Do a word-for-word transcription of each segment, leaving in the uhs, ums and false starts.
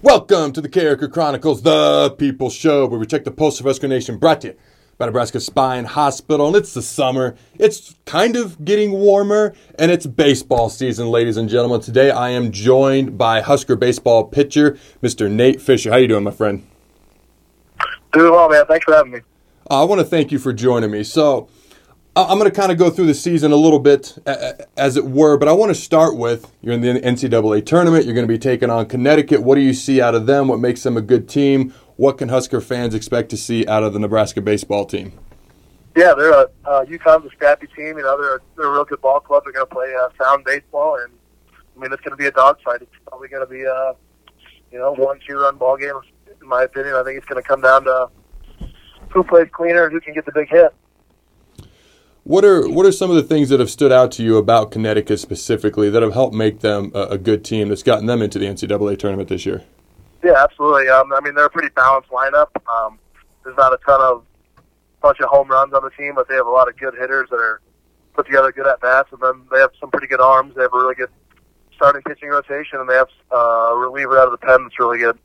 Welcome to the Character Chronicles, the People Show, where we check the pulse of Husker Nation, brought to you by Nebraska Spine Hospital. And it's the summer. It's kind of getting warmer, and it's baseball season, ladies and gentlemen. Today I am joined by Husker baseball pitcher, Mister Nate Fisher. How you doing, my friend? Doing well, man. Thanks for having me. Uh, I want to thank you for joining me. So I'm going to kind of go through the season a little bit, as it were, but I want to start with, you're in the N C double A tournament, you're going to be taking on Connecticut. What do you see out of them? What makes them a good team? What can Husker fans expect to see out of the Nebraska baseball team? Yeah, they're a, uh, UConn's a scrappy team. You know, they're a, they're a real good ball club. They're going to play uh, sound baseball, and, I mean, it's going to be a dogfight. It's probably going to be a, you know, one, two-run ball game, in my opinion. I think it's going to come down to who plays cleaner and who can get the big hit. What are what are some of the things that have stood out to you about Connecticut specifically that have helped make them a, a good team that's gotten them into the N C double A tournament this year? Yeah, absolutely. Um, I mean, they're a pretty balanced lineup. Um, there's not a ton of bunch of home runs on the team, but they have a lot of good hitters that are put together good at bats, and then they have some pretty good arms. They have a really good starting pitching rotation, and they have uh, a reliever out of the pen that's really good.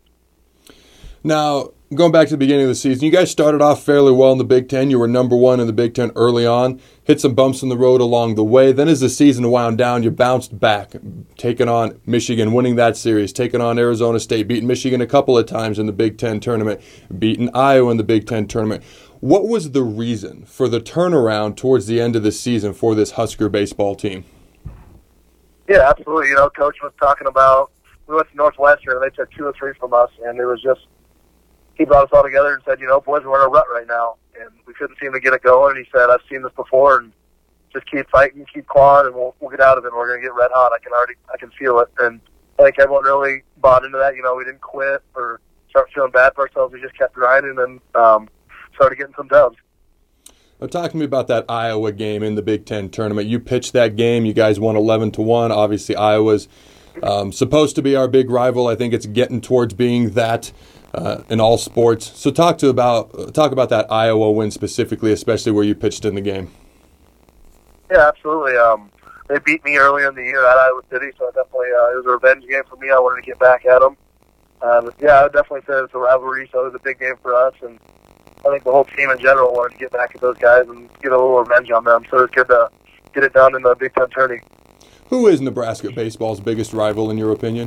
Now, going back to the beginning of the season, you guys started off fairly well in the Big Ten. You were number one in the Big Ten early on, hit some bumps in the road along the way. Then as the season wound down, you bounced back, taking on Michigan, winning that series, taking on Arizona State, beating Michigan a couple of times in the Big Ten tournament, beating Iowa in the Big Ten tournament. What was the reason for the turnaround towards the end of the season for this Husker baseball team? Yeah, absolutely. You know, Coach was talking about, we went to Northwestern, and they took two or three from us, and it was just, he brought us all together and said, you know, boys, we're in a rut right now, and we couldn't seem to get it going. And he said, I've seen this before, and just keep fighting, keep clawing, and we'll, we'll get out of it. And we're going to get red hot. I can already, I can feel it. And I think everyone really bought into that. You know, we didn't quit or start feeling bad for ourselves. We just kept grinding and um, started getting some dubs. Now, talk to me about that Iowa game in the Big Ten tournament. You pitched that game. You guys won eleven to one. Obviously, Iowa's um, supposed to be our big rival. I think it's getting towards being that. Uh, in all sports. So talk to about talk about that Iowa win specifically, especially where you pitched in the game. Yeah, absolutely. Um, they beat me earlier in the year at Iowa City, so it definitely uh, it was a revenge game for me. I wanted to get back at them. Um, yeah, I would definitely say it's a rivalry, so it was a big game for us, and I think the whole team in general wanted to get back at those guys and get a little revenge on them. So it was good to get it done in the Big Ten tourney. Who is Nebraska baseball's biggest rival, in your opinion?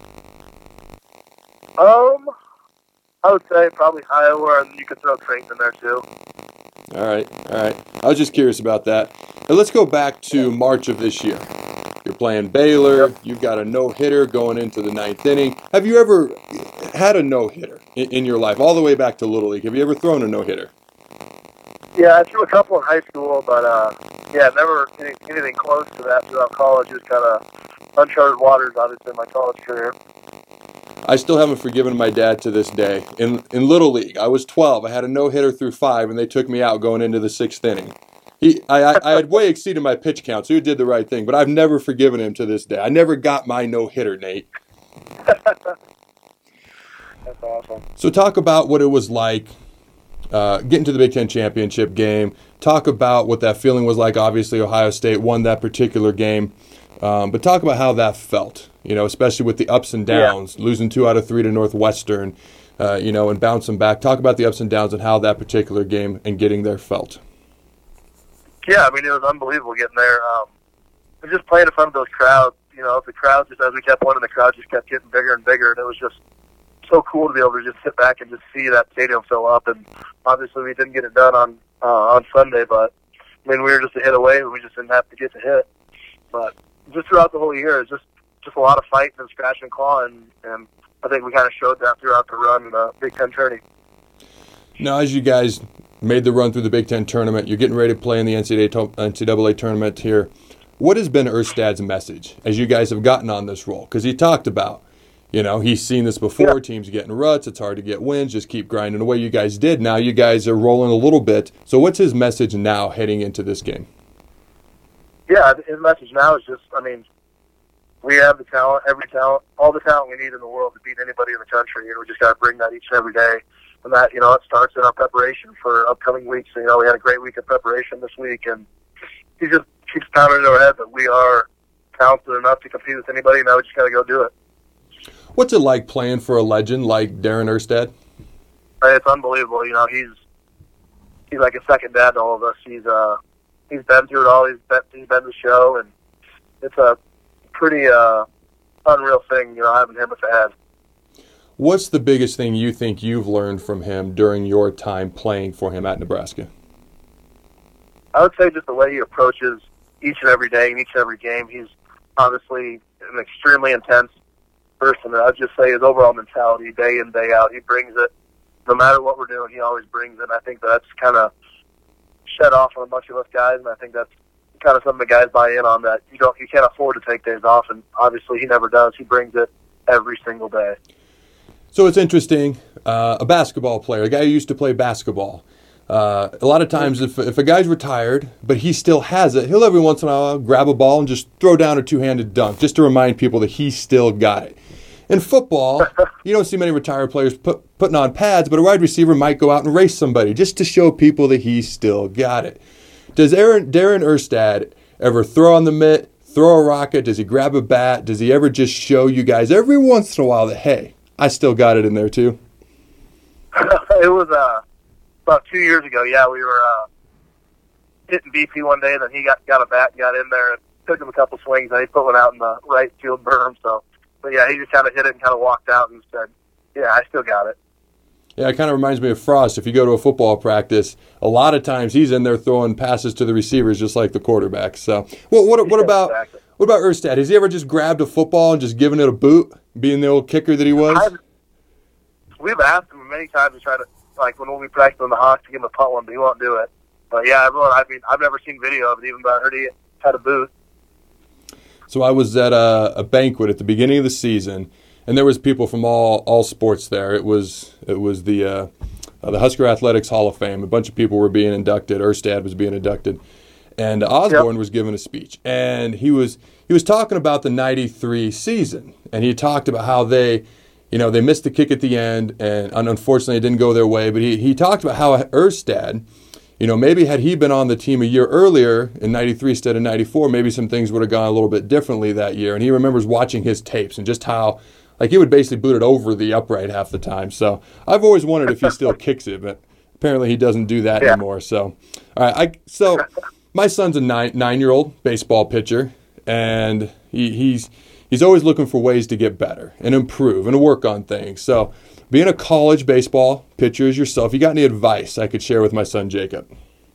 Um. I would say probably Iowa, and you could throw Creighton in there too. All right, all right. I was just curious about that. And let's go back to March of this year. You're playing Baylor. Yep. You've got a no-hitter going into the ninth inning. Have you ever had a no-hitter in, in your life, all the way back to Little League? Have you ever thrown a no-hitter? Yeah, I threw a couple in high school, but uh, yeah, never any, anything close to that throughout college. Just kind of uncharted waters, obviously, in my college career. I still haven't forgiven my dad to this day. In in Little League, I was twelve. I had a no-hitter through five, and they took me out going into the sixth inning. He, I, I, I had way exceeded my pitch count, so he did the right thing. But I've never forgiven him to this day. I never got my no-hitter, Nate. That's awesome. So talk about what it was like uh, getting to the Big Ten championship game. Talk about what that feeling was like. Obviously, Ohio State won that particular game. Um, but talk about how that felt, you know, especially with the ups and downs, yeah. Losing two out of three to Northwestern, uh, you know, and bouncing back. Talk about the ups and downs and how that particular game and getting there felt. Yeah, I mean, it was unbelievable getting there. Um, just playing in front of those crowds, you know, the crowd, just as we kept winning, the crowd just kept getting bigger and bigger, and it was just so cool to be able to just sit back and just see that stadium fill up. And obviously we didn't get it done on uh, on Sunday, but, I mean, we were just a hit away, and we just didn't have to get to hit. But just throughout the whole year, it's just, just a lot of fighting and scratching and clawing, and I think we kind of showed that throughout the run in the Big Ten tourney. Now, as you guys made the run through the Big Ten tournament, you're getting ready to play in the N C double A tournament here. What has been Erstad's message as you guys have gotten on this roll? Because he talked about, you know, he's seen this before, yeah. Teams getting ruts, it's hard to get wins, just keep grinding away. You guys did. Now you guys are rolling a little bit. So what's his message now heading into this game? Yeah, his message now is just, I mean, we have the talent, every talent, all the talent we need in the world to beat anybody in the country, and we just got to bring that each and every day. And that, you know, it starts in our preparation for upcoming weeks. So, you know, we had a great week of preparation this week, and he just keeps pounding in our head that we are talented enough to compete with anybody, and now we just got to go do it. What's it like playing for a legend like Darren Erstad? It's unbelievable. You know, he's he's like a second dad to all of us. He's uh he's been through it all. He's been he's been the show, and it's a pretty uh unreal thing. You know, having him at the head. What's the biggest thing you think you've learned from him during your time playing for him at Nebraska? I would say just the way he approaches each and every day and each and every game. He's obviously an extremely intense person. I'd just say his overall mentality, day in, day out, he brings it. No matter what we're doing, he always brings it. And I think that's kind of shed off on a bunch of us guys, and I think that's kind of something the guys buy in on, that you don't, you can't afford to take days off, and obviously he never does. He brings it every single day. So it's interesting, uh, a basketball player, a guy who used to play basketball. Uh, a lot of times if, if a guy's retired, but he still has it, he'll every once in a while grab a ball and just throw down a two-handed dunk just to remind people that he still got it. In football, you don't see many retired players put, putting on pads, but a wide receiver might go out and race somebody just to show people that he still got it. Does Aaron, Darren Erstad ever throw on the mitt, throw a rocket? Does he grab a bat? Does he ever just show you guys every once in a while that, hey, I still got it in there too? It was uh, about two years ago. Yeah, we were uh, hitting B P one day, and then he got got a bat and got in there and took him a couple swings, and he put one out in the right field berm. So, but yeah, he just kind of hit it and kind of walked out and said, "Yeah, I still got it." Yeah, it kind of reminds me of Frost. If you go to a football practice, a lot of times he's in there throwing passes to the receivers just like the quarterback. So, well, what what Yeah, about exactly. what about Erstad? Has he ever just grabbed a football and just given it a boot, being the old kicker that he was? I've, we've asked him many times to try to, like when we practice on the Hawks, to give him a punt one, but he won't do it. But yeah, everyone, I mean, I've never seen video of it even, but I heard he had a boot. So I was at a, a banquet at the beginning of the season, and there was people from all all sports there. It was it was the uh, uh, the Husker Athletics Hall of Fame. A bunch of people were being inducted. Erstad was being inducted, and Osborne Yep. was giving a speech, and he was he was talking about the ninety-three season, and he talked about how they, you know, they missed the kick at the end, and unfortunately it didn't go their way. But he he talked about how Erstad, you know, maybe had he been on the team a year earlier in ninety-three instead of ninety-four, maybe some things would have gone a little bit differently that year. And he remembers watching his tapes and just how, like, he would basically boot it over the upright half the time. So I've always wondered if he still kicks it, but apparently he doesn't do that Yeah. anymore. So, all right, I so my son's a nine nine-year-old baseball pitcher, and he, he's he's always looking for ways to get better and improve and work on things. So, being a college baseball pitcher as yourself, you got any advice I could share with my son Jacob?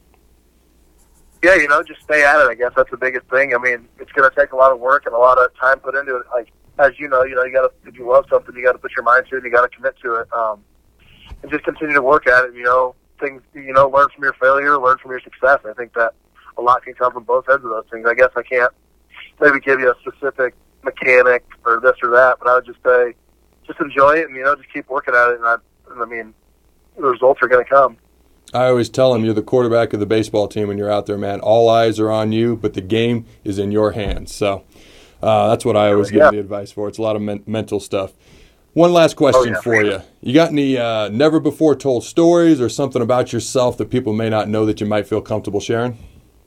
Yeah, you know, just stay at it. I guess that's the biggest thing. I mean, it's going to take a lot of work and a lot of time put into it. Like, as you know, you know, you got to, if you love something, you got to put your mind to it, and you got to commit to it, um, and just continue to work at it. You know, things, you know, learn from your failure, learn from your success. I think that a lot can come from both ends of those things. I guess I can't maybe give you a specific mechanic or this or that, but I would just say, just enjoy it, and, you know, just keep working at it. And I, and I mean, the results are going to come. I always tell him you're the quarterback of the baseball team when you're out there, man. All eyes are on you, but the game is in your hands. So uh, that's what I always give Yeah. the advice for. It's a lot of men- mental stuff. One last question Oh, yeah. for you. You got any uh, never-before-told stories or something about yourself that people may not know that you might feel comfortable sharing?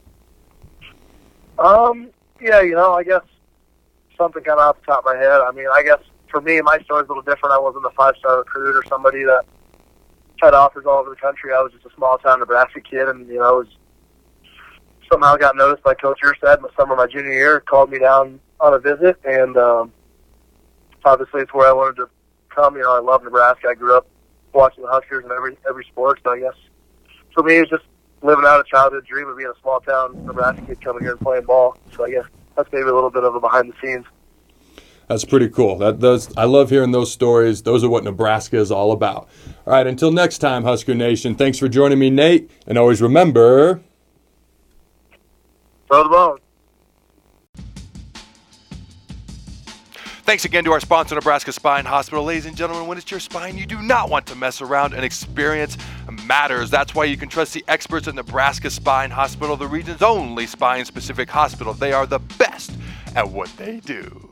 Um, yeah, you know, I guess something kind of off the top of my head. I mean, I guess for me, my story's a little different. I wasn't a five-star recruit or somebody that had offers all over the country. I was just a small-town Nebraska kid, and, you know, was somehow got noticed by Coach Erstad in the summer of my junior year, called me down on a visit, and um, obviously it's where I wanted to come. You know, I love Nebraska. I grew up watching the Huskers in every every sport, so I guess for me, it was just living out a childhood dream of being a small-town Nebraska kid coming here and playing ball. So I guess that's maybe a little bit of a behind-the-scenes. That's pretty cool. That those I love hearing those stories. Those are what Nebraska is all about. All right, until next time, Husker Nation, thanks for joining me, Nate. And always remember, Throw the bone. Thanks again to our sponsor, Nebraska Spine Hospital. Ladies and gentlemen, when it's your spine, you do not want to mess around, and experience matters. That's why you can trust the experts at Nebraska Spine Hospital, the region's only spine-specific hospital. They are the best at what they do.